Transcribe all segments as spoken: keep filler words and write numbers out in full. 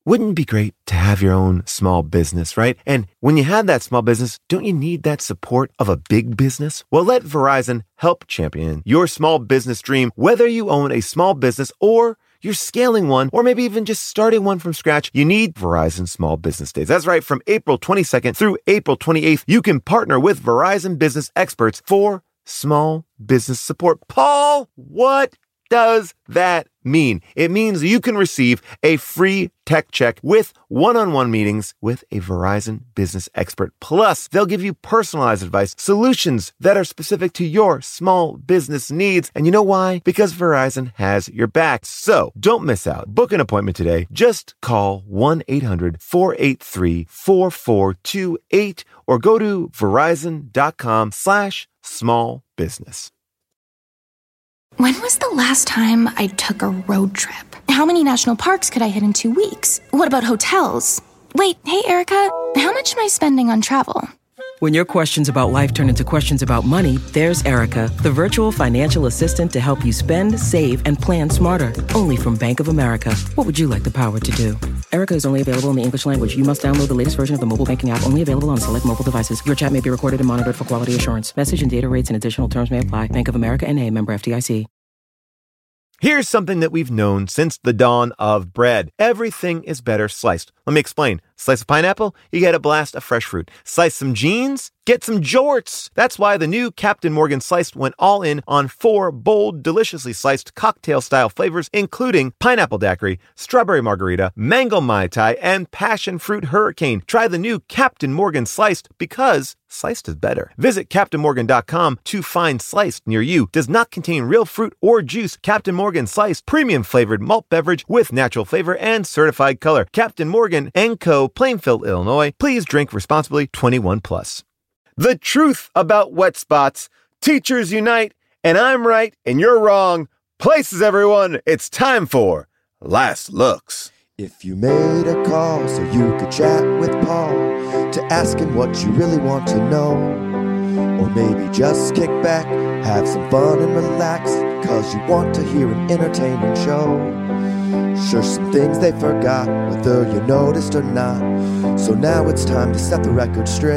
Wouldn't it be great to have your own small business, right? And when you have that small business, don't you need that support of a big business? Well, let Verizon help champion your small business dream, whether you own a small business or you're scaling one, or maybe even just starting one from scratch. You need Verizon Small Business Days. That's right. From April twenty-second through April twenty-eighth, you can partner with Verizon business experts for small business support. Paul, what does that mean? It means you can receive a free tech check with one-on-one meetings with a Verizon business expert. Plus, they'll give you personalized advice, solutions that are specific to your small business needs. And you know why? Because Verizon has your back. So don't miss out. Book an appointment today. Just call one eight hundred four eight three four four two eight or go to verizon.com slash small business. When was the last time I took a road trip? How many national parks could I hit in two weeks? What about hotels? Wait, hey, Erica, how much am I spending on travel? When your questions about life turn into questions about money, there's Erica, the virtual financial assistant to help you spend, save, and plan smarter. Only from Bank of America. What would you like the power to do? Erica is only available in the English language. You must download the latest version of the mobile banking app, only available on select mobile devices. Your chat may be recorded and monitored for quality assurance. Message and data rates and additional terms may apply. Bank of America N A, member F D I C. Here's something that we've known since the dawn of bread. Everything is better sliced. Let me explain. Slice a pineapple, you get a blast of fresh fruit. Slice some jeans, get some jorts. That's why the new Captain Morgan Sliced went all in on four bold, deliciously sliced cocktail-style flavors, including pineapple daiquiri, strawberry margarita, mango mai tai, and passion fruit hurricane. Try the new Captain Morgan Sliced because sliced is better. Visit captain morgan dot com to find Sliced near you. Does not contain real fruit or juice. Captain Morgan Sliced, premium flavored malt beverage with natural flavor and certified color. Captain Morgan and Co., Plainfield, Illinois. Please drink responsibly. twenty-one plus. The truth about wet spots. Teachers unite, and I'm right and you're wrong. Places, everyone. It's time for Last Looks. If you made a call so you could chat with Paul to ask him what you really want to know, or maybe just kick back, have some fun and relax, cause you want to hear an entertaining show. Sure, some things they forgot, whether you noticed or not, so now it's time to set the record straight.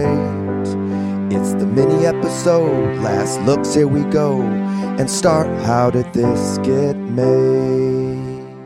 It's the mini episode, Last Looks, here we go, and start How Did This Get Made?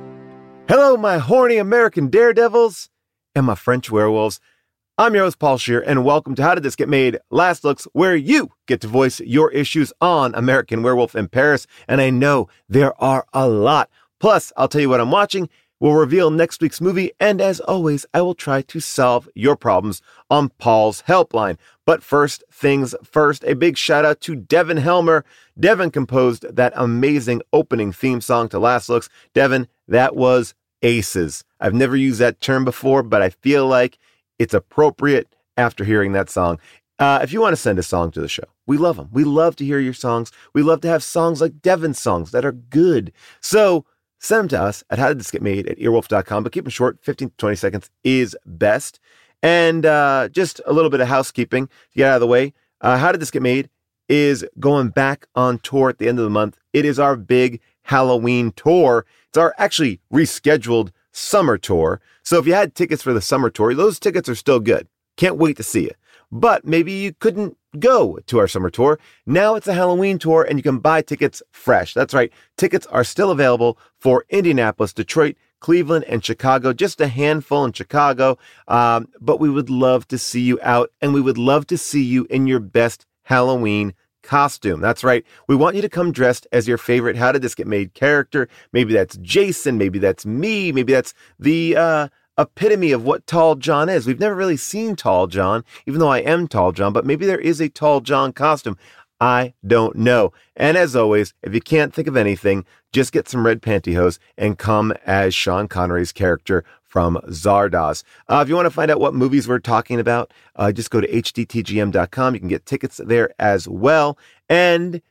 Hello, my horny American daredevils and my French werewolves. I'm your host, Paul Scheer, and welcome to How Did This Get Made? Last Looks, where you get to voice your issues on American Werewolf in Paris. And I know there are a lot. Plus, I'll tell you what I'm watching. We'll reveal next week's movie. And as always, I will try to solve your problems on Paul's helpline. But first things first, a big shout out to Devin Helmer. Devin composed that amazing opening theme song to Last Looks. Devin, that was aces. I've never used that term before, but I feel like it's appropriate after hearing that song. Uh, if you want to send a song to the show, we love them. We love to hear your songs. We love to have songs like Devin's songs that are good. So send them to us at how did this get made at earwolf dot com, but keep them short. fifteen to twenty seconds is best. And uh, just a little bit of housekeeping to get out of the way. Uh, How Did This Get Made is going back on tour at the end of the month. It is our big Halloween tour. It's our actually rescheduled summer tour. So if you had tickets for the summer tour, those tickets are still good. Can't wait to see you. But maybe you couldn't go to our summer tour. Now it's a Halloween tour and you can buy tickets fresh. That's right. Tickets are still available for Indianapolis, Detroit, Cleveland, and Chicago. Just a handful in Chicago. Um, but we would love to see you out, and we would love to see you in your best Halloween costume. That's right. We want you to come dressed as your favorite How Did This Get Made character. Maybe that's Jason. Maybe that's me. Maybe that's the uh, epitome of what Tall John is. We've never really seen Tall John, even though I am Tall John, but maybe there is a Tall John costume. I don't know. And as always, if you can't think of anything, just get some red pantyhose and come as Sean Connery's character from Zardoz. Uh, if you want to find out what movies we're talking about, uh, just go to h d t g m dot com. You can get tickets there as well. And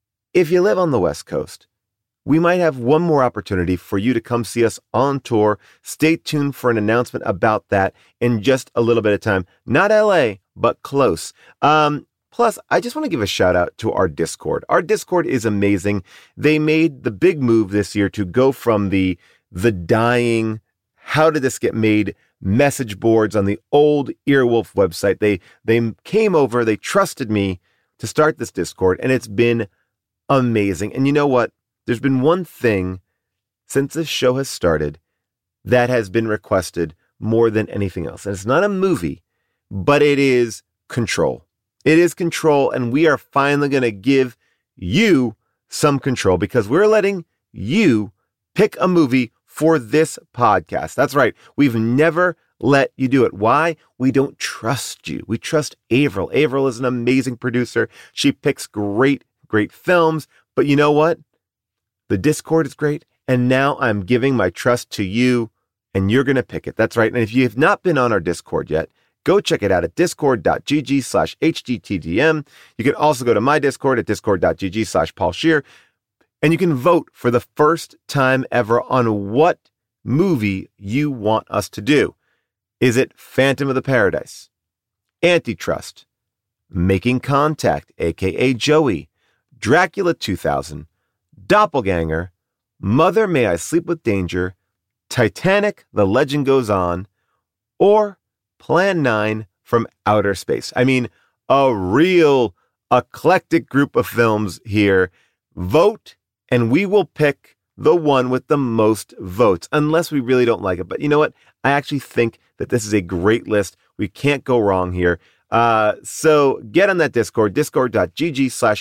if you live on the West Coast, we might have one more opportunity for you to come see us on tour. Stay tuned for an announcement about that in just a little bit of time. Not L A, but close. Um, Plus, I just want to give a shout out to our Discord. Our Discord is amazing. They made the big move this year to go from the the dying How Did This Get Made message boards on the old Earwolf website. They they came over, they trusted me to start this Discord, and it's been amazing. And you know what? There's been one thing since this show has started that has been requested more than anything else. And it's not a movie, but it is control. It is control, and we are finally going to give you some control because we're letting you pick a movie for this podcast. That's right. We've never let you do it. Why? We don't trust you. We trust Avril. Avril is an amazing producer. She picks great, great films. But you know what? The Discord is great. And now I'm giving my trust to you, and you're going to pick it. That's right. And if you have not been on our Discord yet, go check it out at discord.gg slash HGTDM. You can also go to my Discord at discord.gg slash Paul Scheer. And you can vote for the first time ever on what movie you want us to do. Is it Phantom of the Paradise, Antitrust, Making Contact, aka Joey, Dracula two thousand, Doppelganger, Mother May I Sleep with Danger, Titanic, The Legend Goes On, or Plan nine from Outer Space? I mean, a real eclectic group of films here. Vote, and we will pick the one with the most votes, unless we really don't like it. But you know what? I actually think that this is a great list. We can't go wrong here. Uh, so get on that Discord, discord.gg slash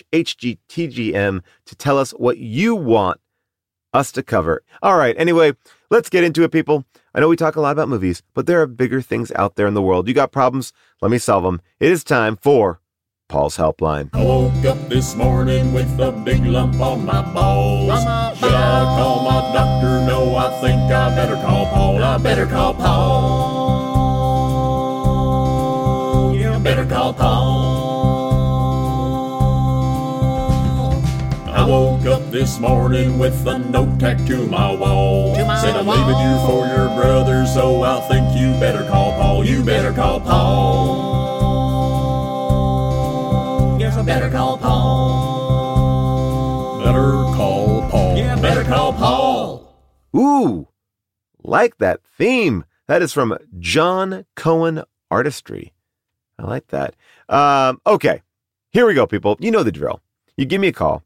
HGTGM to tell us what you want us to cover. All right. Anyway, let's get into it, people. I know we talk a lot about movies, but there are bigger things out there in the world. You got problems? Let me solve them. It is time for Paul's Helpline. I woke up this morning with a big lump on my balls. Should I call my doctor? No, I think I better call Paul. I better call Paul. Yeah, better call Paul. I woke up this morning with a note tacked to my wall. To my Said I'm wall. leaving you for your brother, so I think you better call Paul. You better call Paul. I better call Paul. Better call Paul. Yeah, better call Paul. Ooh, like that theme. That is from John Cohen Artistry. I like that. Um, okay, here we go, people. You know the drill. You give me a call,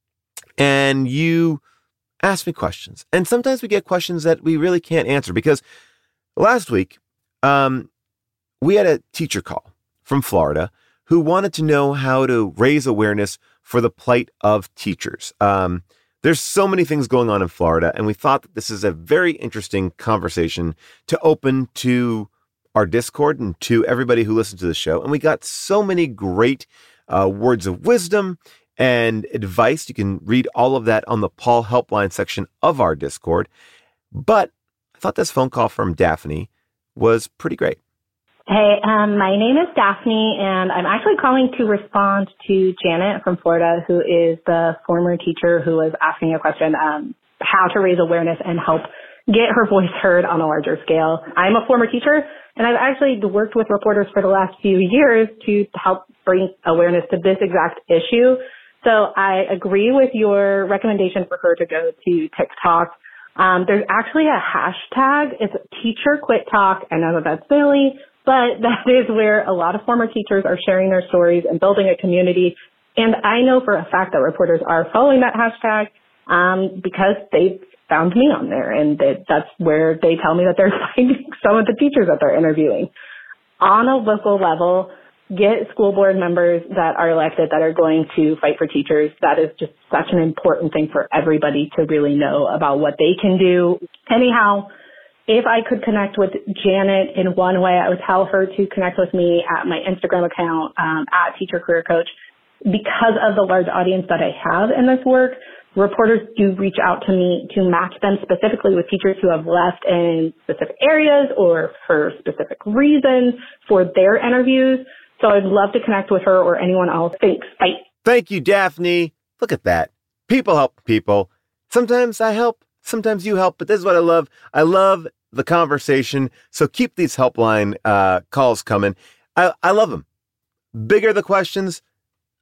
and you ask me questions. And sometimes we get questions that we really can't answer because last week um, we had a teacher call from Florida who wanted to know how to raise awareness for the plight of teachers. Um, there's so many things going on in Florida, and we thought that this is a very interesting conversation to open to our Discord and to everybody who listens to the show. And we got so many great uh, words of wisdom and advice. You can read all of that on the Paul Helpline section of our Discord. But I thought this phone call from Daphne was pretty great. Hey, um, my name is Daphne, and I'm actually calling to respond to Janet from Florida, who is the former teacher who was asking a question, um, how to raise awareness and help get her voice heard on a larger scale. I'm a former teacher, and I've actually worked with reporters for the last few years to help bring awareness to this exact issue. So I agree with your recommendation for her to go to TikTok. Um, there's actually a hashtag. It's Teacher Quit Talk. I know that that's silly, but that is where a lot of former teachers are sharing their stories and building a community. And I know for a fact that reporters are following that hashtag um, because they found me on there. And that, that's where they tell me that they're finding some of the teachers that they're interviewing. On a local level, get school board members that are elected that are going to fight for teachers. That is just such an important thing for everybody to really know about what they can do. Anyhow, if I could connect with Janet in one way, I would tell her to connect with me at my Instagram account, um, at Teacher Career Coach. Because of the large audience that I have in this work, reporters do reach out to me to match them specifically with teachers who have left in specific areas or for specific reasons for their interviews. So I'd love to connect with her or anyone else. Thanks. Bye. Thank you, Daphne. Look at that. People help people. Sometimes I help, sometimes you help, but this is what I love. I love the conversation. So keep these helpline uh, calls coming. I, I love them. Bigger the questions,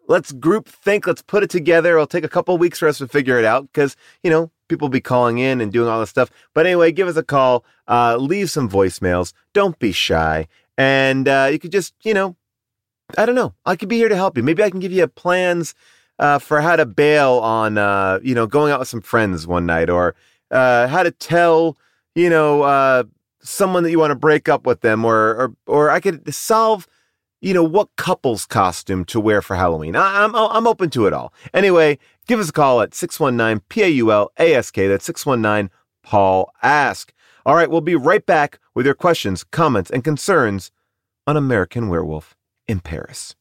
let's group think. Let's put it together. It'll take a couple weeks for us to figure it out because, you know, people will be calling in and doing all this stuff. But anyway, give us a call. Uh, leave some voicemails. Don't be shy. And uh, you could just, you know, I don't know. I could be here to help you. Maybe I can give you plans uh, for how to bail on, uh, you know, going out with some friends one night, or uh, how to tell, you know, uh, someone that you want to break up with them, or, or, or I could solve, you know, what couple's costume to wear for Halloween. I, I'm, I'm open to it all. Anyway, give us a call at six one nine, P A U L A S K. That's six one nine, Paul Ask. All right, we'll be right back with your questions, comments, and concerns on American Werewolf in Paris.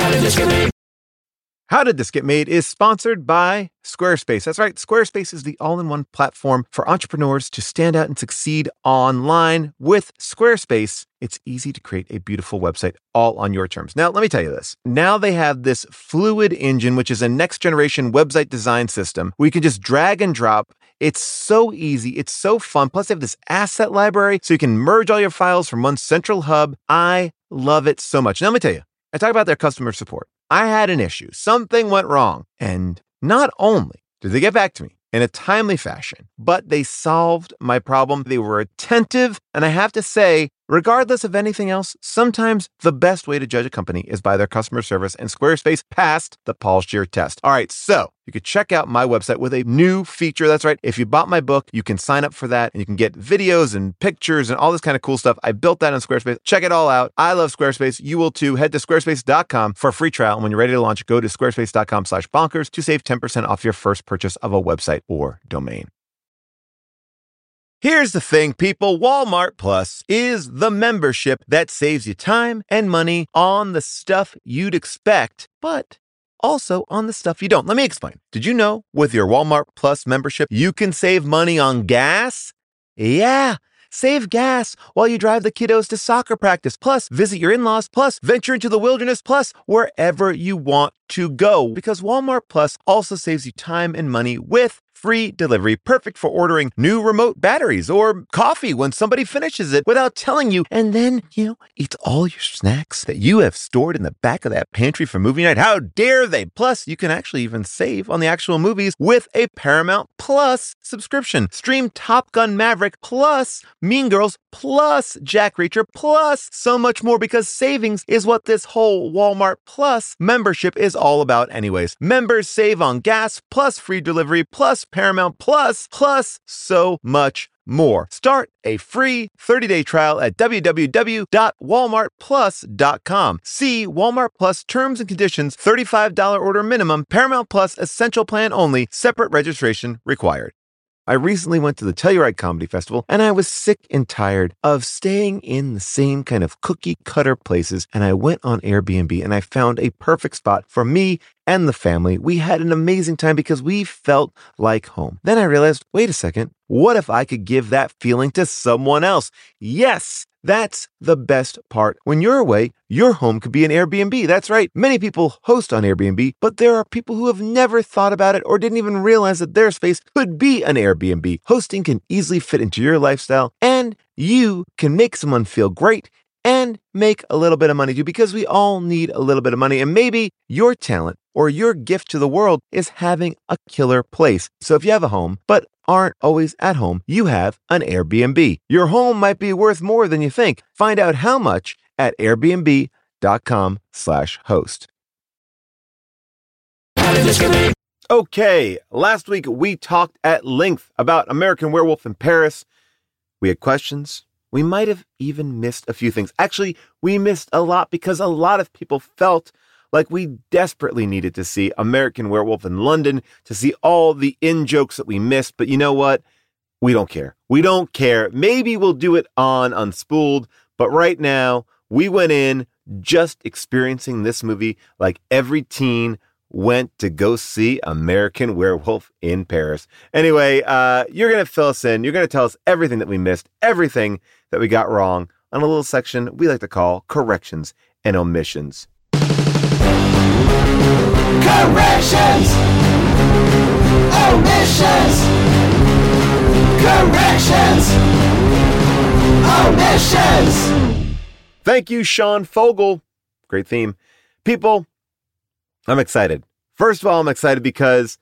How Did This Get Made is sponsored by Squarespace. That's right. Squarespace is the all-in-one platform for entrepreneurs to stand out and succeed online. With Squarespace, it's easy to create a beautiful website all on your terms. Now, let me tell you this. Now they have this Fluid Engine, which is a next-generation website design system where you can just drag and drop. It's so easy. It's so fun. Plus, they have this asset library so you can merge all your files from one central hub. I love it so much. Now, let me tell you, I talk about their customer support. I had an issue. Something went wrong. And not only did they get back to me in a timely fashion, but they solved my problem. They were attentive. And I have to say, regardless of anything else, sometimes the best way to judge a company is by their customer service, and Squarespace passed the Paul Scheer test. All right, so you could check out my website with a new feature. That's right. If you bought my book, you can sign up for that, and you can get videos and pictures and all this kind of cool stuff. I built that on Squarespace. Check it all out. I love Squarespace. You will too. Head to squarespace dot com for a free trial. And when you're ready to launch, go to squarespace dot com slash bonkers to save ten percent off your first purchase of a website or domain. Here's the thing, people. Walmart Plus is the membership that saves you time and money on the stuff you'd expect, but also on the stuff you don't. Let me explain. Did you know with your Walmart Plus membership, you can save money on gas? Yeah. Save gas while you drive the kiddos to soccer practice, plus visit your in-laws, plus venture into the wilderness, plus wherever you want to go. Because Walmart Plus also saves you time and money with free delivery, perfect for ordering new remote batteries or coffee when somebody finishes it without telling you, and then, you know, eats all your snacks that you have stored in the back of that pantry for movie night. How dare they? Plus, you can actually even save on the actual movies with a Paramount Plus subscription. Stream Top Gun Maverick, plus Mean Girls, plus Jack Reacher, plus so much more, because savings is what this whole Walmart Plus membership is all about anyways. Members save on gas, plus free delivery, plus Paramount Plus, plus so much more. Start a free thirty-day trial at w w w dot walmart plus dot com. See Walmart Plus terms and conditions. thirty-five dollars order minimum. Paramount Plus essential plan only. Separate registration required. I recently went to the Telluride Comedy Festival, and I was sick and tired of staying in the same kind of cookie cutter places, and I went on Airbnb and I found a perfect spot for me and the family. We had an amazing time because we felt like home. Then I realized, wait a second, what if I could give that feeling to someone else? Yes! That's the best part. When you're away, your home could be an Airbnb. That's right. Many people host on Airbnb, but there are people who have never thought about it or didn't even realize that their space could be an Airbnb. Hosting can easily fit into your lifestyle, and you can make someone feel great and make a little bit of money too, because we all need a little bit of money. And maybe your talent or your gift to the world is having a killer place. So if you have a home, but aren't always at home, you have an Airbnb. Your home might be worth more than you think. Find out how much at airbnb dot com slash host. Okay, last week we talked at length about American Werewolf in Paris. We had questions. We might have even missed a few things. Actually, we missed a lot because a lot of people felt like we desperately needed to see American Werewolf in London to see all the in-jokes that we missed. But you know what? We don't care. We don't care. Maybe we'll do it on Unspooled. But right now, we went in just experiencing this movie like every teen went to go see American Werewolf in Paris. Anyway, uh, you're going to fill us in. You're going to tell us everything that we missed, everything that we got wrong on a little section we like to call Corrections and Omissions. Corrections! Omissions! Corrections! Omissions! Thank you, Sean Fogel. Great theme. People, I'm excited. First of all, I'm excited because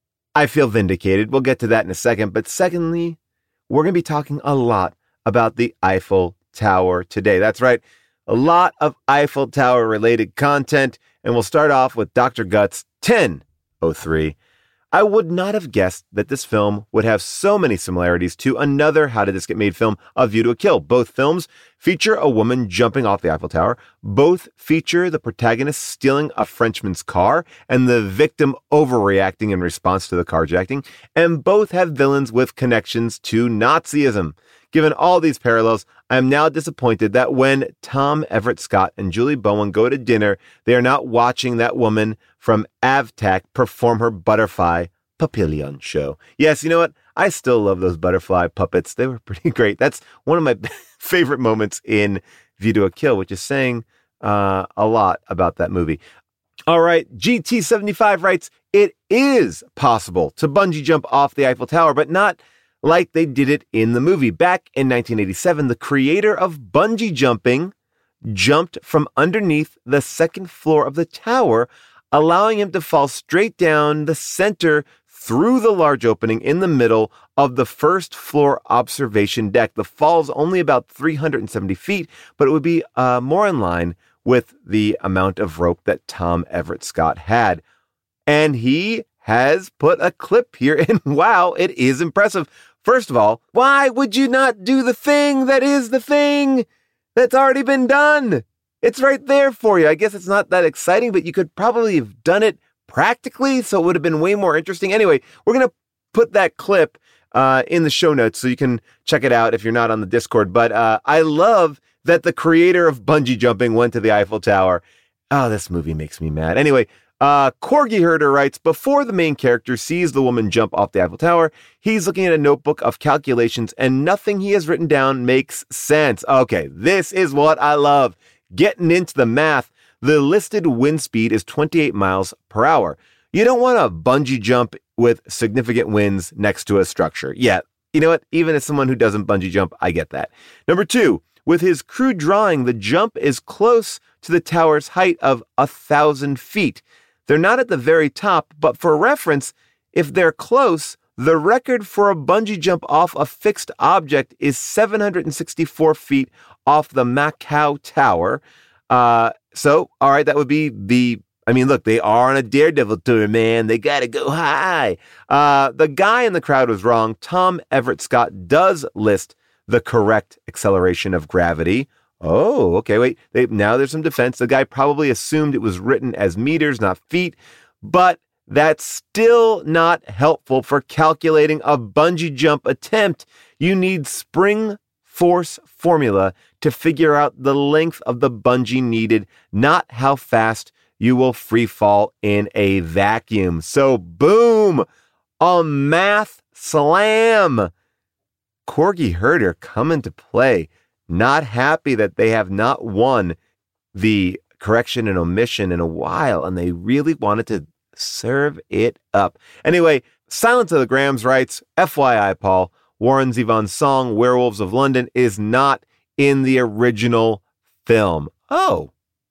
I feel vindicated. We'll get to that in a second. But secondly, we're going to be talking a lot about the Eiffel Tower today. That's right. A lot of Eiffel Tower related content. And we'll start off with Doctor Guts ten oh three. I would not have guessed that this film would have so many similarities to another How Did This Get Made film, A View to a Kill. Both films feature a woman jumping off the Eiffel Tower. Both feature the protagonist stealing a Frenchman's car and the victim overreacting in response to the carjacking. And both have villains with connections to Nazism. Given all these parallels, I am now disappointed that when Tom Everett Scott and Julie Bowen go to dinner, they are not watching that woman from Avtac perform her butterfly papillon show. Yes, you know what? I still love those butterfly puppets. They were pretty great. That's one of my favorite moments in View to a Kill, which is saying uh, a lot about that movie. All right, G T seventy-five writes, it is possible to bungee jump off the Eiffel Tower, but not like they did it in the movie. Back in nineteen eighty-seven, the creator of bungee jumping jumped from underneath the second floor of the tower, allowing him to fall straight down the center through the large opening in the middle of the first floor observation deck. The fall is only about three hundred seventy feet, but it would be uh, more in line with the amount of rope that Tom Everett Scott had. And he has put a clip here, and wow, it is impressive. First of all, why would you not do the thing that is the thing that's already been done? It's right there for you. I guess it's not that exciting, but you could probably have done it practically, so it would have been way more interesting. Anyway, we're going to put that clip uh, in the show notes so you can check it out if you're not on the Discord. But uh, I love that the creator of bungee jumping went to the Eiffel Tower. Oh, this movie makes me mad. Anyway, Uh, Corgi Herder writes, before the main character sees the woman jump off the Eiffel Tower, he's looking at a notebook of calculations and nothing he has written down makes sense. Okay, this is what I love. Getting into the math. The listed wind speed is twenty-eight miles per hour. You don't want to bungee jump with significant winds next to a structure. Yeah, you know what? Even as someone who doesn't bungee jump, I get that. Number two, with his crude drawing, the jump is close to the tower's height of a thousand feet. They're not at the very top, but for reference, if they're close, the record for a bungee jump off a fixed object is seven hundred sixty-four feet off the Macau Tower. Uh, so, all right, that would be the, I mean, look, they are on a Daredevil tour, man. They got to go high. Uh, the guy in the crowd was wrong. Tom Everett Scott does list the correct acceleration of gravity. Oh, okay, wait. They, now there's some defense. The guy probably assumed it was written as meters, not feet, but that's still not helpful for calculating a bungee jump attempt. You need spring force formula to figure out the length of the bungee needed, not how fast you will free fall in a vacuum. So, boom, a math slam. Corgi Herder come into play. Not happy that they have not won the correction and omission in a while, and they really wanted to serve it up. Anyway, Silence of the Grams writes, F Y I, Paul, Warren Zevon's song Werewolves of London is not in the original film. Oh,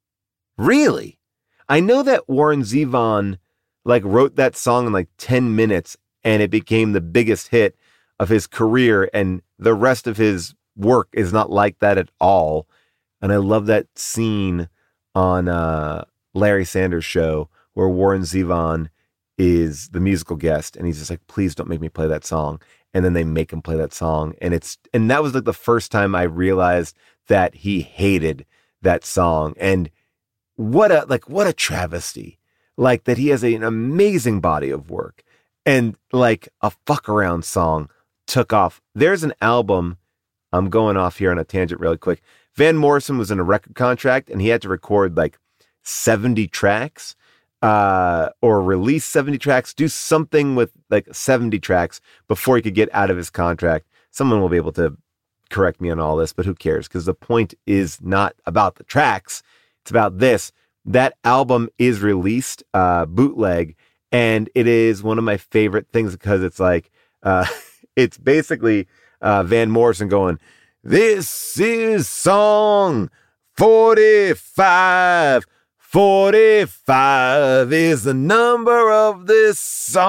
really? I know that Warren Zevon like wrote that song in like ten minutes, and it became the biggest hit of his career, and the rest of his work is not like that at all. And I love that scene on uh, Larry Sanders' show where Warren Zevon is the musical guest and he's just like, please don't make me play that song. And then they make him play that song. And it's, and that was like the first time I realized that he hated that song. And what a, like, what a travesty. Like that he has a, an amazing body of work and like a fuck around song took off. There's an album, I'm going off here on a tangent really quick. Van Morrison was in a record contract and he had to record like seventy tracks uh, or release seventy tracks, do something with like seventy tracks before he could get out of his contract. Someone will be able to correct me on all this, but who cares? Because the point is not about the tracks. It's about this. That album is released uh, bootleg, and it is one of my favorite things because it's like, uh, it's basically uh, Van Morrison going, this is song forty-five forty-five is the number of this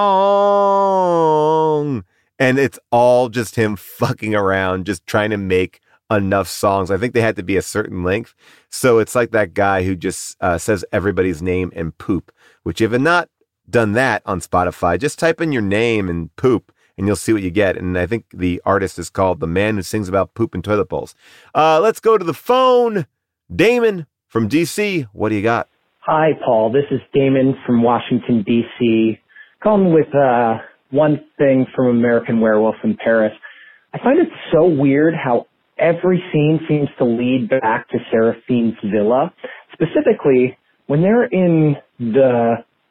song. And it's all just him fucking around, just trying to make enough songs. I think they had to be a certain length. So it's like that guy who just uh, says everybody's name and poop, which if you've not done that on Spotify, just type in your name and poop and you'll see what you get. And I think the artist is called The Man Who Sings About Poop and Toilet Bowls. Uh, let's go to the phone. Damon from D C, what do you got? Hi, Paul. This is Damon from Washington, D C, calling with uh, one thing from American Werewolf in Paris. I find it so weird how every scene seems to lead back to Seraphine's villa. Specifically, when they're in the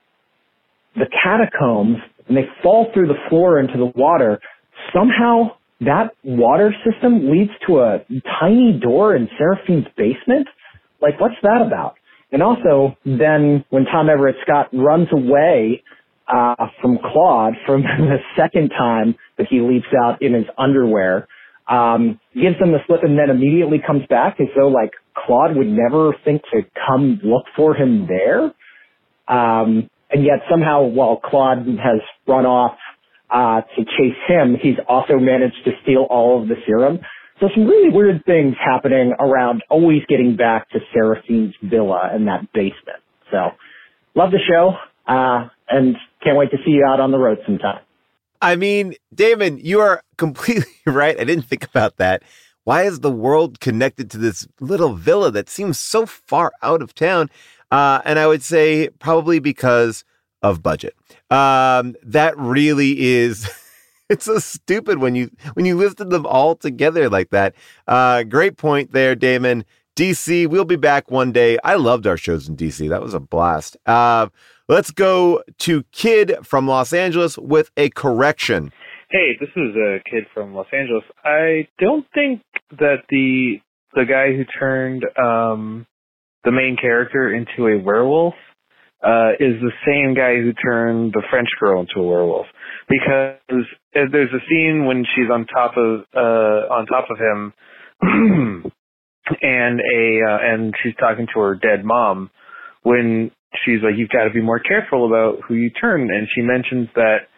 the catacombs and they fall through the floor into the water, somehow that water system leads to a tiny door in Seraphine's basement. Like, what's that about? And also, then when Tom Everett Scott runs away uh, from Claude from the second time that he leaps out in his underwear, um, gives them the slip and then immediately comes back as though, like, Claude would never think to come look for him there. Um, and yet somehow, while Claude has run off uh, to chase him, he's also managed to steal all of the serum. So some really weird things happening around always getting back to Seraphine's villa and that basement. So love the show uh, and can't wait to see you out on the road sometime. I mean, Damon, you are completely right. I didn't think about that. Why is the world connected to this little villa that seems so far out of town? Uh, and I would say probably because of budget. Um, that really is... It's so stupid when you when you listed them all together like that. Uh, great point there, Damon. D C, we'll be back one day. I loved our shows in D C. That was a blast. Uh, let's go to Kid from Los Angeles with a correction. Hey, this is a Kid from Los Angeles. I don't think that the the guy who turned um, the main character into a werewolf uh, is the same guy who turned the French girl into a werewolf. Because there's a scene when she's on top of uh, on top of him, and a uh, and she's talking to her dead mom. When she's like, "You've got to be more careful about who you turn," and she mentions that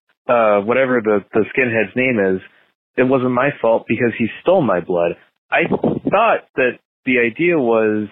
uh, whatever the the skinhead's name is, it wasn't my fault because he stole my blood. I thought that the idea was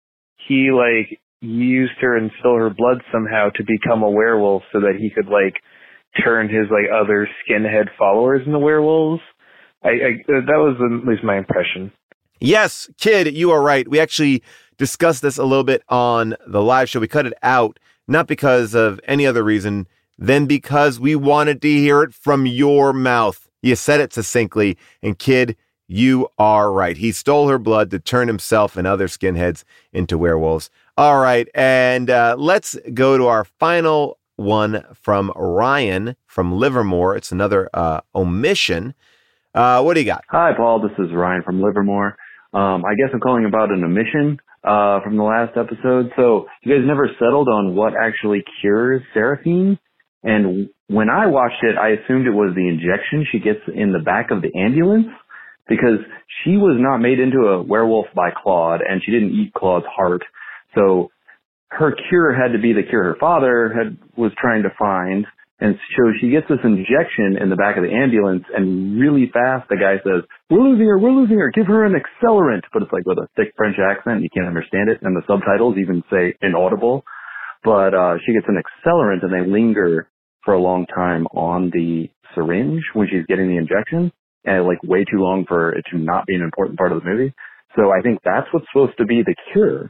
he like used her and stole her blood somehow to become a werewolf so that he could like turn his like other skinhead followers into werewolves. I, I that was at least my impression. Yes, Kid, you are right. We actually discussed this a little bit on the live show. We cut it out, not because of any other reason than because we wanted to hear it from your mouth. You said it succinctly, and Kid, you are right. He stole her blood to turn himself and other skinheads into werewolves. All right, and uh, let's go to our final one from Ryan from Livermore. It's another uh, omission. Uh, what do you got? Hi, Paul. This is Ryan from Livermore. Um, I guess I'm calling about an omission uh, from the last episode. So you guys never settled on what actually cures Seraphine. And when I watched it, I assumed it was the injection she gets in the back of the ambulance because she was not made into a werewolf by Claude and she didn't eat Claude's heart. So her cure had to be the cure her father had was trying to find. And so she gets this injection in the back of the ambulance, and really fast the guy says, we're losing her, we're losing her, give her an accelerant. But it's like with a thick French accent, you can't understand it. And the subtitles even say inaudible. But uh she gets an accelerant, and they linger for a long time on the syringe when she's getting the injection, and like way too long for it to not be an important part of the movie. So I think that's what's supposed to be the cure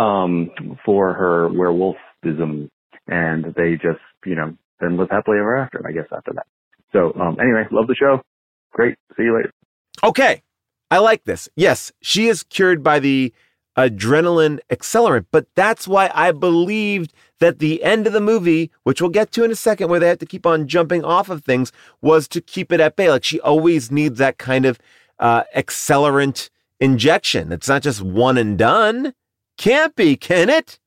um for her werewolfism, and they just, you know, then live happily ever after, I guess, after that. So um anyway, love the show. Great. See you later. Okay. I like this. Yes, she is cured by the adrenaline accelerant, but that's why I believed that the end of the movie, which we'll get to in a second, where they have to keep on jumping off of things, was to keep it at bay. Like, she always needs that kind of uh accelerant injection. It's not just one and done. Can't be, can it?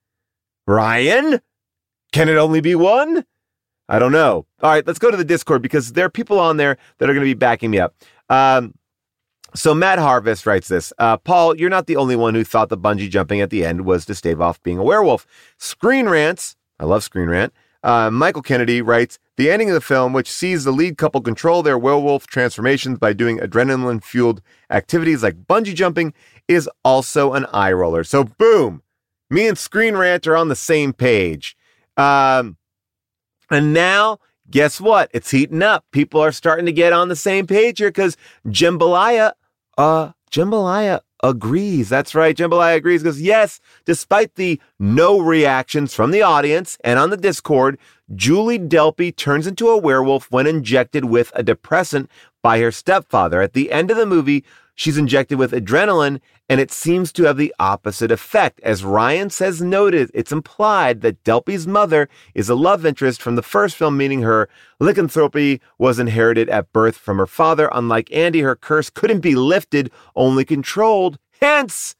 Ryan? Can it only be one? I don't know. All right, let's go to the Discord because there are people on there that are going to be backing me up. Um, So Matt Harvest writes this. Uh, Paul, you're not the only one who thought the bungee jumping at the end was to stave off being a werewolf. Screen Rants, I love Screen Rant, uh, Michael Kennedy writes, the ending of the film, which sees the lead couple control their werewolf transformations by doing adrenaline-fueled activities like bungee jumping, is also an eye roller. So boom, me and Screen Rant are on the same page. Um, and now, guess what? It's heating up. People are starting to get on the same page here because Jambalaya, uh, Jambalaya agrees. That's right. Jambalaya agrees because yes, despite the no reactions from the audience and on the Discord, Julie Delpy turns into a werewolf when injected with a depressant by her stepfather. At the end of the movie, she's injected with adrenaline, and it seems to have the opposite effect. As Ryan says noted, it's implied that Delpy's mother is a love interest from the first film, meaning her lycanthropy was inherited at birth from her father. Unlike Andy, her curse couldn't be lifted, only controlled. Hence,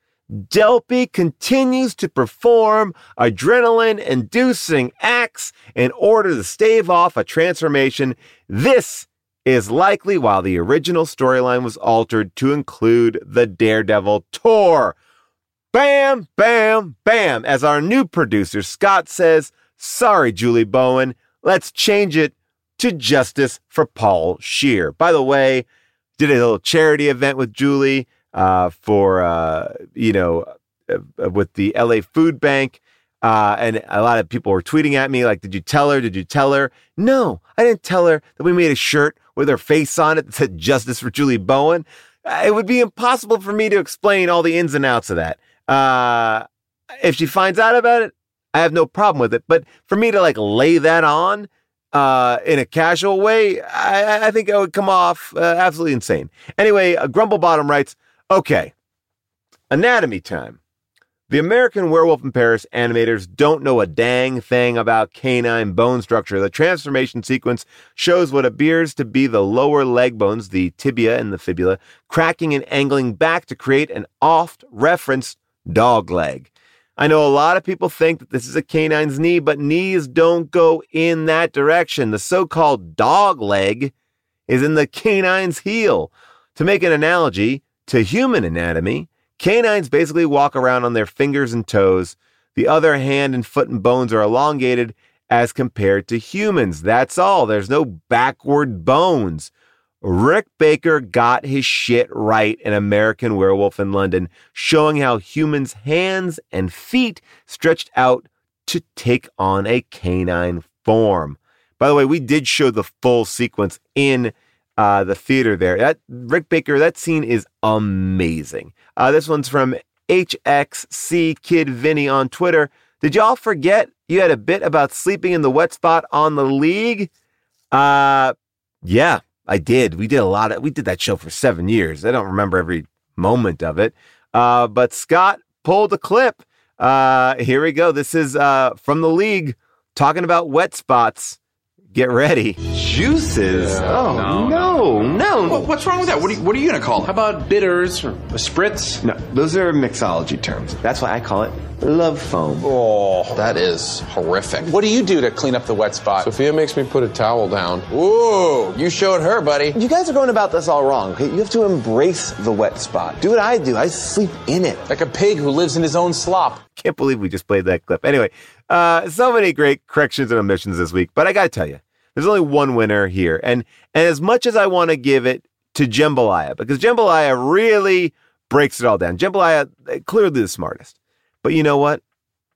Delpy continues to perform adrenaline-inducing acts in order to stave off a transformation. This is likely while the original storyline was altered to include the Daredevil tour. Bam, bam, bam. As our new producer, Scott, says, sorry, Julie Bowen, let's change it to Justice for Paul Scheer. By the way, did a little charity event with Julie uh, for, uh, you know, uh, with the L A Food Bank. Uh, and a lot of people were tweeting at me like, did you tell her? Did you tell her? No, I didn't tell her that we made a shirt with her face on it that said Justice for Julie Bowen. Uh, it would be impossible for me to explain all the ins and outs of that. Uh, if she finds out about it, I have no problem with it. But for me to like lay that on uh, in a casual way, I, I think it would come off uh, absolutely insane. Anyway, uh, Grumblebottom writes, okay, anatomy time. The American Werewolf in Paris animators don't know a dang thing about canine bone structure. The transformation sequence shows what appears to be the lower leg bones, the tibia and the fibula, cracking and angling back to create an oft-referenced dog leg. I know a lot of people think that this is a canine's knee, but knees don't go in that direction. The so-called dog leg is in the canine's heel. To make an analogy to human anatomy, canines basically walk around on their fingers and toes. The other hand and foot and bones are elongated as compared to humans. That's all. There's no backward bones. Rick Baker got his shit right in American Werewolf in London, showing how humans' hands and feet stretched out to take on a canine form. By the way, we did show the full sequence in uh, the theater there. That Rick Baker, that scene is amazing. Uh, this one's from H X C Kid Vinny on Twitter. Did y'all forget you had a bit about sleeping in the wet spot on the League? Uh, yeah, I did. We did a lot of, we did that show for seven years. I don't remember every moment of it. Uh, but Scott pulled a clip. Uh, here we go. This is uh, from the League talking about wet spots. Get ready. Juices? Yeah. Oh, no, no. no. no. Well, what's wrong with that? What are you, what are you going to call it? How about bitters or a spritz? No, those are mixology terms. That's why I call it love foam. Oh, that is horrific. What do you do to clean up the wet spot? Sophia makes me put a towel down. Whoa, you showed her, buddy. You guys are going about this all wrong. Okay? You have to embrace the wet spot. Do what I do. I sleep in it. Like a pig who lives in his own slop. Can't believe we just played that clip. Anyway, uh, so many great corrections and omissions this week, but I got to tell you, there's only one winner here. And and as much as I want to give it to Jambalaya, because Jambalaya really breaks it all down. Jambalaya, clearly the smartest. But you know what?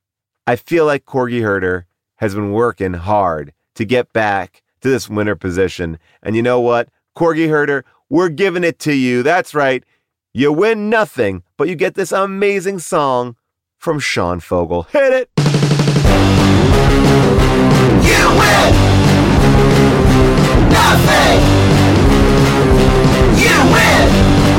I feel like Corgi Herder has been working hard to get back to this winner position. And you know what? Corgi Herder, we're giving it to you. That's right. You win nothing, but you get this amazing song from Sean Fogle. Hit it! You win! Nothing! You win!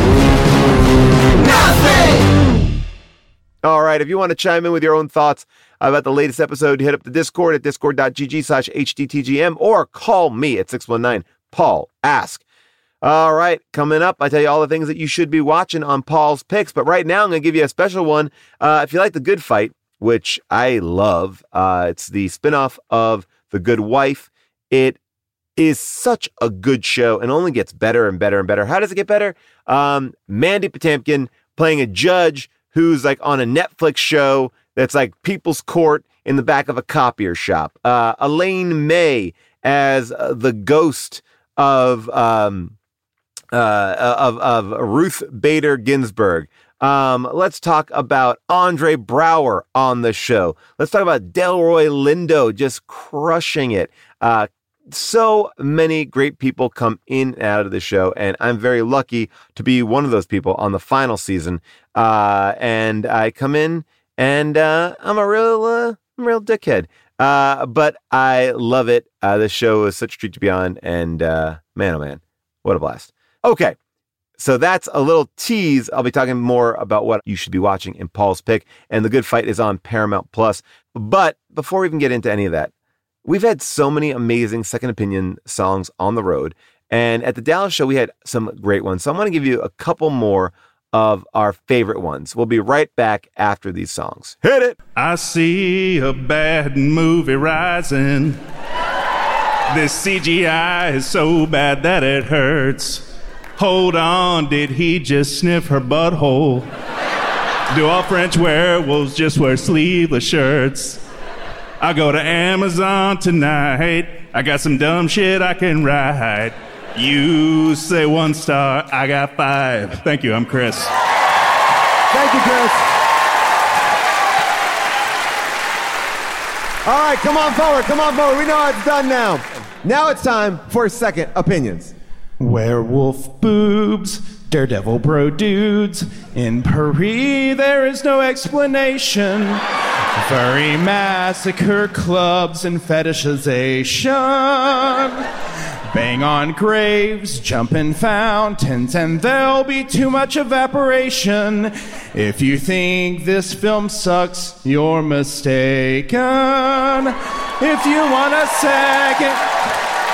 Nothing! All right, if you want to chime in with your own thoughts about the latest episode, hit up the Discord at discord.gg slash HDTGM or call me at six one nine Paul Ask. All right, coming up, I tell you all the things that you should be watching on Paul's Picks, but right now I'm going to give you a special one. Uh, if you like The Good Fight, which I love, uh, it's the spinoff of The Good Wife. It is such a good show and only gets better and better and better. How does it get better? Um, Mandy Patinkin playing a judge who's like on a Netflix show that's like People's Court in the back of a copier shop. Uh, Elaine May as uh, the ghost of, um, uh, of, of Ruth Bader Ginsburg. Um, let's talk about Andre Braugher on the show. Let's talk about Delroy Lindo just crushing it. Uh, so many great people come in and out of the show, and I'm very lucky to be one of those people on the final season. Uh, and I come in and, uh, I'm a real, uh, I'm a real dickhead. Uh, but I love it. Uh, the show is such a treat to be on, and, uh, man, oh man, what a blast. Okay. So that's a little tease. I'll be talking more about what you should be watching in Paul's Pick, and The Good Fight is on Paramount Plus. But before we even get into any of that, we've had so many amazing second opinion songs on the road, and at the Dallas show, we had some great ones. So I'm going to give you a couple more of our favorite ones. We'll be right back after these songs. Hit it! I see a bad movie rising. This C G I is so bad that it hurts. Hold on, did he just sniff her butthole? Do all French werewolves just wear sleeveless shirts? I go to Amazon tonight. I got some dumb shit I can write. You say one star, I got five. Thank you, I'm Chris. Thank you, Chris. All right, come on forward, come on forward. We know how it's done now. Now it's time for second opinions. Werewolf boobs, daredevil bro dudes. In Paris, there is no explanation. Furry massacre clubs and fetishization. Bang on graves, jump in fountains, and there'll be too much evaporation. If you think this film sucks, you're mistaken. If you want a second...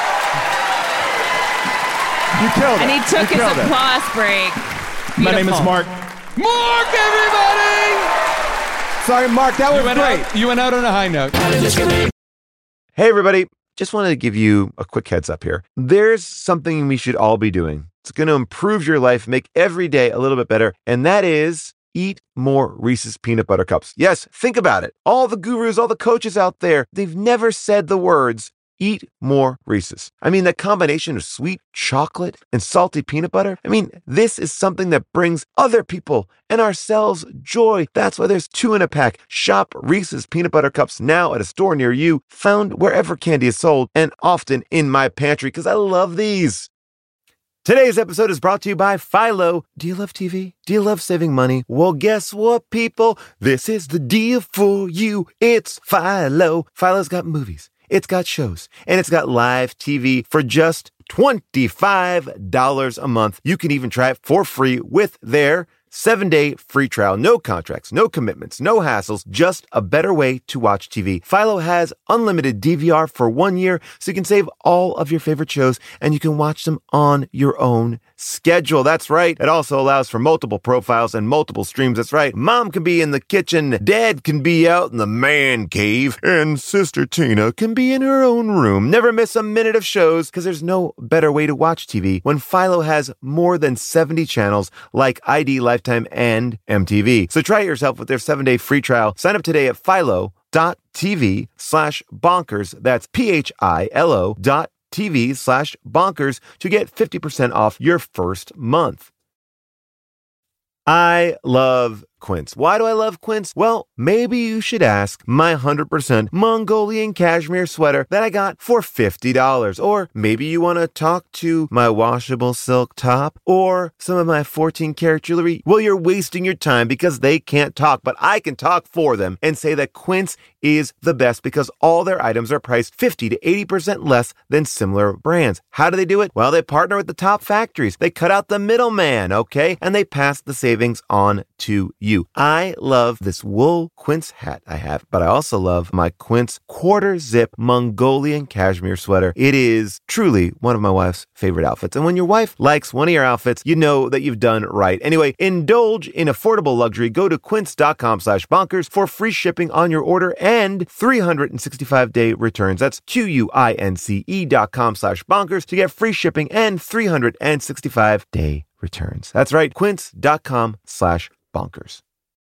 You killed it. And he took you his it. applause break. Beautiful. My name is Mark. Mark, everybody! Sorry, Mark, that was you went great. Out, you went out on a high note. Hey, everybody. Just wanted to give you a quick heads up here. There's something we should all be doing. It's going to improve your life, make every day a little bit better, and that is eat more Reese's Peanut Butter Cups. Yes, think about it. All the gurus, all the coaches out there, they've never said the words, eat more Reese's. I mean, that combination of sweet chocolate and salty peanut butter, I mean, this is something that brings other people and ourselves joy. That's why there's two in a pack. Shop Reese's Peanut Butter Cups now at a store near you, found wherever candy is sold, and often in my pantry, because I love these. Today's episode is brought to you by Philo. Do you love T V? Do you love saving money? Well, guess what, people? This is the deal for you. It's Philo. Philo's got movies. It's got shows, and it's got live T V for just twenty-five dollars a month. You can even try it for free with their seven-day free trial. No contracts, no commitments, no hassles, just a better way to watch T V. Philo has unlimited D V R for one year, so you can save all of your favorite shows, and you can watch them on your own schedule. That's right. It also allows for multiple profiles and multiple streams. That's right. Mom can be in the kitchen, Dad can be out in the man cave, and Sister Tina can be in her own room. Never miss a minute of shows, because there's no better way to watch T V when Philo has more than seventy channels like I D, Lifetime, and M T V. So try it yourself with their seven-day free trial. Sign up today at philo.tv slash bonkers. That's P-H-I-L-O dot TV slash bonkers to get fifty percent off your first month. I love Quince. Why do I love Quince? Well, maybe you should ask my one hundred percent Mongolian cashmere sweater that I got for fifty dollars. Or maybe you want to talk to my washable silk top or some of my fourteen karat jewelry. Well, you're wasting your time because they can't talk, but I can talk for them and say that Quince is the best because all their items are priced fifty to eighty percent less than similar brands. How do they do it? Well, they partner with the top factories. They cut out the middleman, okay? And they pass the savings on to you. you. I love this wool quince hat I have, but I also love my quince quarter zip Mongolian cashmere sweater. It is truly one of my wife's favorite outfits. And when your wife likes one of your outfits, you know that you've done right. Anyway, indulge in affordable luxury. Go to quince.com slash bonkers for free shipping on your order and three hundred sixty-five day returns. That's Q-U-I-N-C-E dot com slash bonkers to get free shipping and three hundred sixty-five day returns. That's right, quince.com slash bonkers.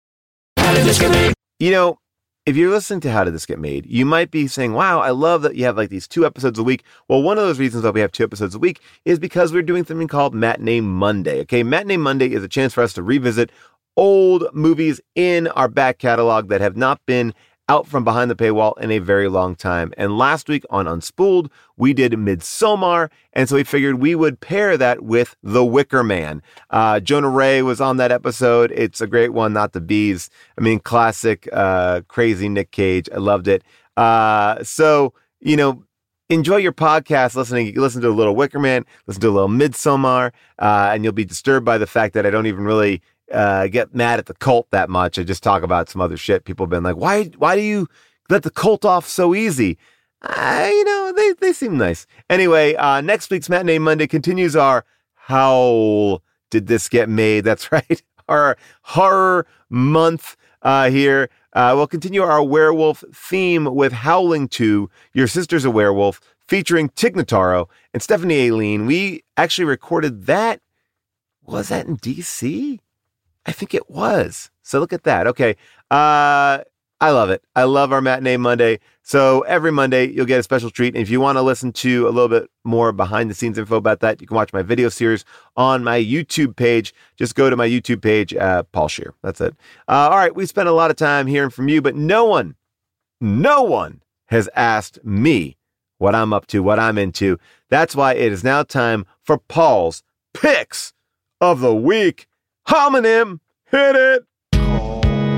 You know, if you're listening to How Did This Get Made, you might be saying, wow, I love that you have like these two episodes a week. Well, one of those reasons that we have two episodes a week is because we're doing something called Matinee Monday. Okay, Matinee Monday is a chance for us to revisit old movies in our back catalog that have not been out from behind the paywall in a very long time. And last week on Unspooled, we did Midsommar, and so we figured we would pair that with The Wicker Man. Uh, Jonah Ray was on that episode. It's a great one, not the bees. I mean, classic, uh, crazy Nick Cage. I loved it. Uh, so, you know, enjoy your podcast listening. You can listen to a little Wicker Man, listen to a little Midsommar, uh, and you'll be disturbed by the fact that I don't even really Uh, get mad at the cult that much. I just talk about some other shit. People have been like, why why do you let the cult off so easy? Uh, you know, they, they seem nice. Anyway, uh, next week's Matinee Monday continues our How Did This Get Made? That's right. Our horror month uh, here. Uh, we'll continue our werewolf theme with Howling two, Your Sister's a Werewolf, featuring Tig Notaro and Stephanie Aileen. We actually recorded that. Was that in D C? I think it was. So look at that. Okay. Uh, I love it. I love our Matinee Monday. So every Monday you'll get a special treat. And if you want to listen to a little bit more behind the scenes info about that, you can watch my video series on my YouTube page. Just go to my YouTube page, uh, Paul Scheer. That's it. Uh, all right. We spent a lot of time hearing from you, but no one, no one has asked me what I'm up to, what I'm into. That's why it is now time for Paul's Picks of the Week. Homonym, hit it. Call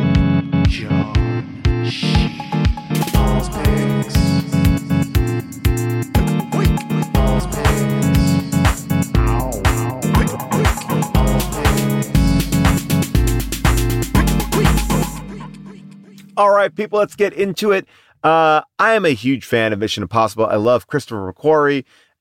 John Sheep. Paul's Picks. Week. Paul's Picks. Ow. Week. Paul's Picks. All right, people, let's get into it. Uh, I am a huge fan of Mission Impossible. I love Christopher McQuarrie.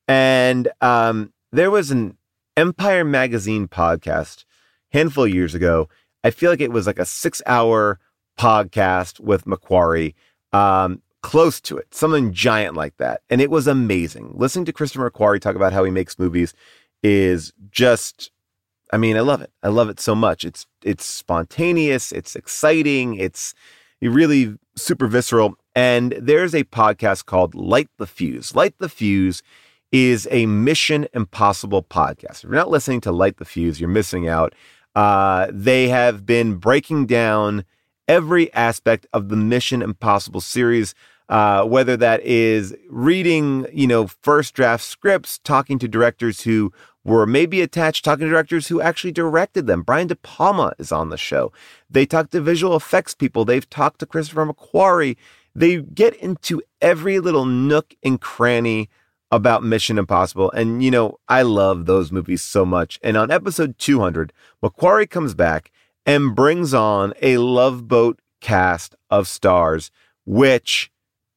And um, there was an Empire Magazine podcast handful of years ago. I feel like it was like a six hour podcast with McQuarrie, um, close to it, something giant like that. And it was amazing. Listening to Christopher McQuarrie talk about how he makes movies is just, I mean, I love it. I love it so much. It's, it's spontaneous. It's exciting. It's really super visceral. And there's a podcast called Light the Fuse. Light the Fuse is a Mission Impossible podcast. If you're not listening to Light the Fuse, you're missing out. Uh, they have been breaking down every aspect of the Mission Impossible series, uh, whether that is reading, you know, first draft scripts, talking to directors who were maybe attached, talking to directors who actually directed them. Brian De Palma is on the show. They talk to visual effects people. They've talked to Christopher McQuarrie. They get into every little nook and cranny about Mission Impossible. And, you know, I love those movies so much. And on episode two hundred, McQuarrie comes back and brings on a Love Boat cast of stars, which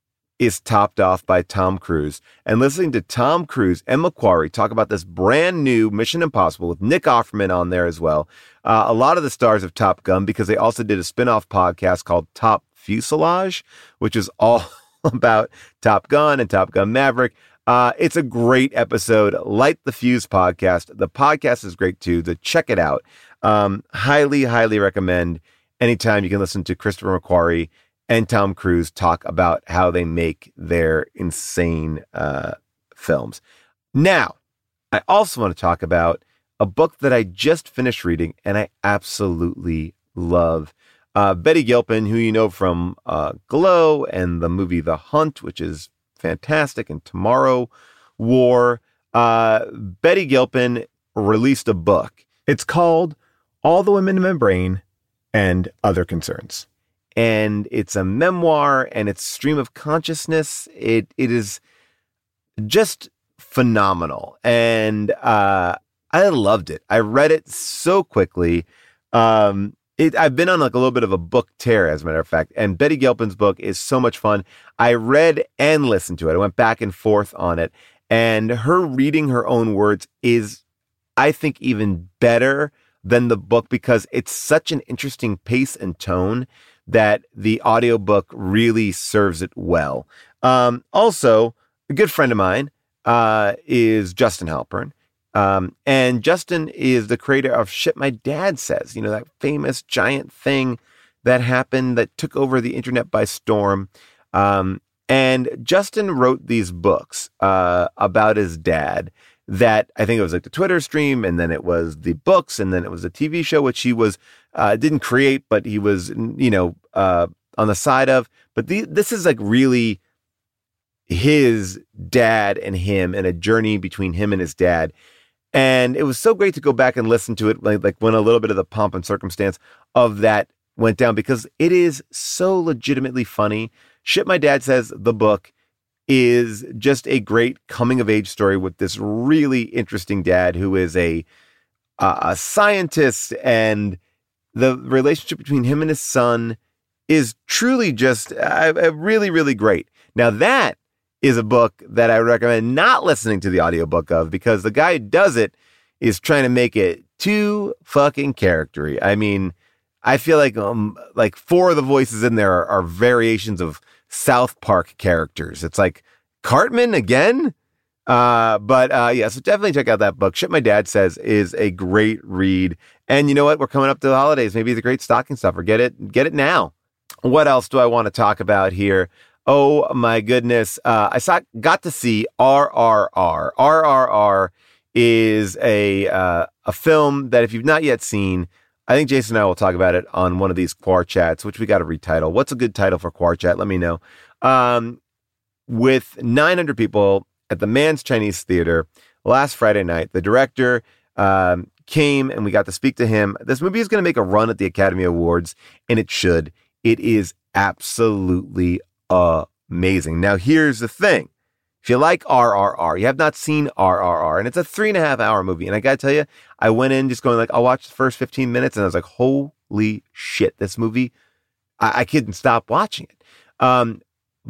is topped off by Tom Cruise. And listening to Tom Cruise and McQuarrie talk about this brand new Mission Impossible with Nick Offerman on there as well. Uh, a lot of the stars of Top Gun, because they also did a spin-off podcast called Top Fuselage, which is all about Top Gun and Top Gun Maverick. Uh, it's a great episode. Light the Fuse podcast. The podcast is great too. So check it out. Um, highly, highly recommend anytime you can listen to Christopher McQuarrie and Tom Cruise talk about how they make their insane uh, films. Now, I also want to talk about a book that I just finished reading and I absolutely love. Uh, Betty Gilpin, who you know from uh, Glow and the movie The Hunt, which is fantastic, and Tomorrow War. Uh, Betty Gilpin released a book. It's called All the Women in My Brain and Other Concerns. And it's a memoir and it's stream of consciousness. It It is just phenomenal. And uh, I loved it. I read it so quickly. Um, it, I've been on like a little bit of a book tear, as a matter of fact, and Betty Gilpin's book is so much fun. I read and listened to it. I went back and forth on it, and her reading her own words is, I think, even better than the book because it's such an interesting pace and tone that the audiobook really serves it well. Um, also, a good friend of mine uh, is Justin Halpern. Um, and Justin is the creator of Shit My Dad Says, you know, that famous giant thing that happened that took over the internet by storm. Um, and Justin wrote these books uh, about his dad that I think it was like the Twitter stream, and then it was the books, and then it was a T V show, which he was, uh, didn't create, but he was, you know, uh, on the side of. But the, this is like really his dad and him and a journey between him and his dad. And it was so great to go back and listen to it, like, like when a little bit of the pomp and circumstance of that went down, because it is so legitimately funny. Shit My Dad Says, the book, is just a great coming of age story with this really interesting dad who is a, uh, a scientist, and the relationship between him and his son is truly just uh, really, really great. Now that is a book that I recommend not listening to the audiobook of, because the guy who does it is trying to make it too fucking charactery. I mean, I feel like um like four of the voices in there are, are variations of South Park characters. It's like Cartman again. Uh, but uh, yeah, so definitely check out that book. Shit My Dad Says is a great read. And you know what? We're coming up to the holidays. Maybe it's a great stocking stuffer. Get it, get it now. What else do I want to talk about here? Oh my goodness. Uh, I saw, got to see R R R. R R R is a, uh, a film that if you've not yet seen, I think Jason and I will talk about it on one of these Quar Chats, which we got to retitle. What's a good title for Quar Chat? Let me know. Um, with nine hundred people at the Mann's Chinese Theater last Friday night, the director, um, came and we got to speak to him. This movie is going to make a run at the Academy Awards, and it should. It is absolutely amazing. Now, here's the thing. If you like R R R, you have not seen R R R, and it's a three and a half hour movie. And I got to tell you, I went in just going like, I'll watch the first fifteen minutes. And I was like, holy shit, this movie, I, I couldn't stop watching it. Um,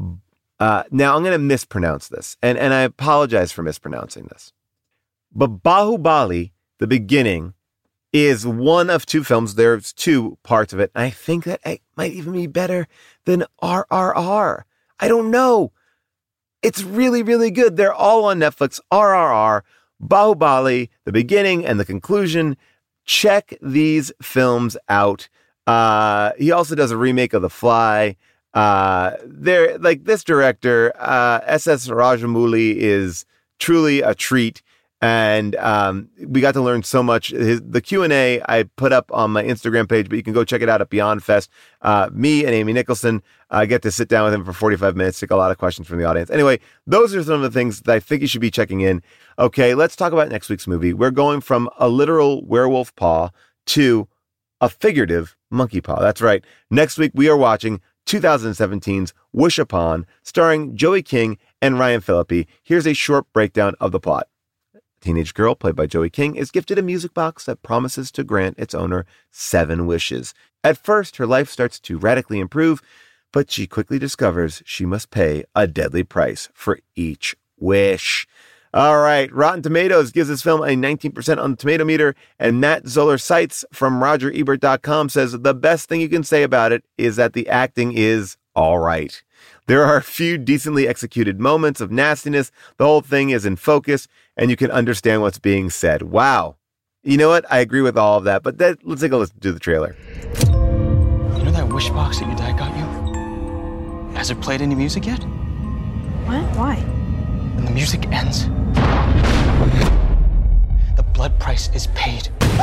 uh, now I'm going to mispronounce this, and, and I apologize for mispronouncing this. But Bahubali, the beginning, is one of two films. There's two parts of it. And I think that it might even be better than R R R. I don't know. It's really, really good. They're all on Netflix. R R R, Bahubali, the beginning and the conclusion. Check these films out. Uh, he also does a remake of The Fly. Uh, they're like this director, uh, S S Rajamouli, is truly a treat. And um, we got to learn so much. His, the Q and A I put up on my Instagram page, but you can go check it out at Beyond Fest. Uh, me and Amy Nicholson uh, get to sit down with him for forty-five minutes, take a lot of questions from the audience. Anyway, those are some of the things that I think you should be checking in. Okay, let's talk about next week's movie. We're going from a literal werewolf paw to a figurative monkey paw. That's right. Next week, we are watching twenty seventeen's Wish Upon, starring Joey King and Ryan Phillippe. Here's a short breakdown of the plot. Teenage girl, played by Joey King, is gifted a music box that promises to grant its owner seven wishes. At first, her life starts to radically improve, but she quickly discovers she must pay a deadly price for each wish. All right, Rotten Tomatoes gives this film a nineteen percent on the tomato meter, and Matt Zoller Seitz from Roger Ebert dot com says the best thing you can say about it is that the acting is all right. There are a few decently executed moments of nastiness. The whole thing is in focus, and you can understand what's being said. Wow. You know what? I agree with all of that, but that, let's take a listen to the trailer. You know that wish box that your dad got you? Has it played any music yet? What? Why? When the music ends, the blood price is paid.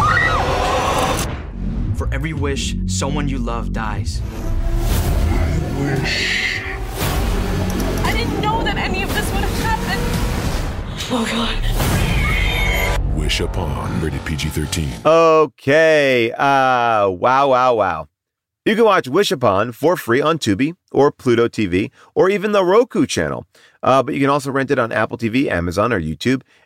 For every wish, someone you love dies. I wish. I didn't know that any of this would have happened. Oh, God. Wish Upon, rated P G thirteen. Okay. Uh, wow, wow, wow. You can watch Wish Upon for free on Tubi or Pluto T V or even the Roku channel. Uh, but you can also rent it on Apple T V, Amazon, or YouTube.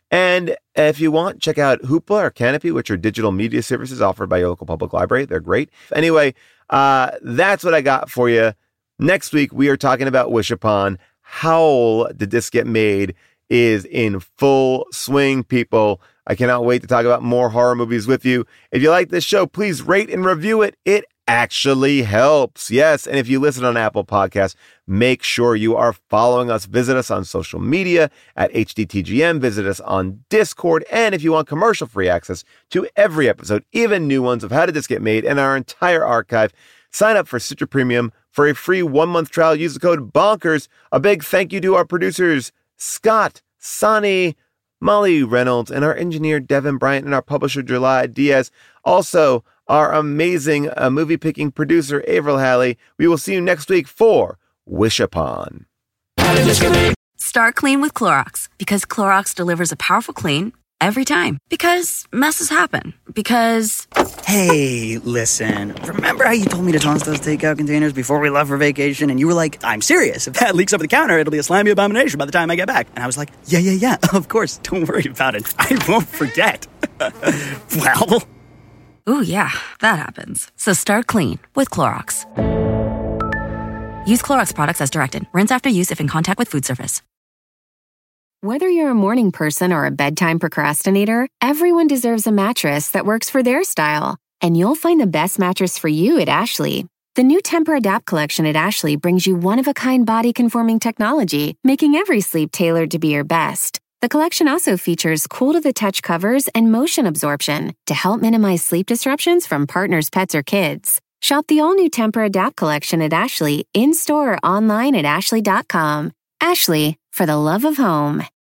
And if you want, check out Hoopla or Canopy, which are digital media services offered by your local public library. They're great. Anyway, uh, that's what I got for you. Next week, we are talking about Wish Upon. Howl Did This Get Made is in full swing, people. I cannot wait to talk about more horror movies with you. If you like this show, please rate and review it. It actually helps. Yes. And if you listen on Apple Podcasts, make sure you are following us. Visit us on social media at H D T G M. Visit us on Discord. And if you want commercial-free access to every episode, even new ones of How Did This Get Made and our entire archive, sign up for Stitcher Premium for a free one-month trial. Use the code BONKERS. A big thank you to our producers, Scott, Sonny, Molly Reynolds, and our engineer, Devin Bryant, and our publisher, July Diaz. Also, our amazing uh, movie-picking producer, Avril Halley. We will see you next week for Wish Upon. Start clean with Clorox, because Clorox delivers a powerful clean every time. Because messes happen. Because... Hey, listen. Remember how you told me to toss those takeout containers before we left for vacation? And you were like, I'm serious. If that leaks over the counter, it'll be a slimy abomination by the time I get back. And I was like, yeah, yeah, yeah. Of course. Don't worry about it. I won't forget. Well... Ooh, yeah, that happens. So start clean with Clorox. Use Clorox products as directed. Rinse after use if in contact with food surface. Whether you're a morning person or a bedtime procrastinator, everyone deserves a mattress that works for their style. And you'll find the best mattress for you at Ashley. The new Temper-Adapt collection at Ashley brings you one-of-a-kind body-conforming technology, making every sleep tailored to be your best. The collection also features cool-to-the-touch covers and motion absorption to help minimize sleep disruptions from partners, pets, or kids. Shop the all-new Temper-Adapt collection at Ashley, in-store or online at ashley dot com. Ashley, for the love of home.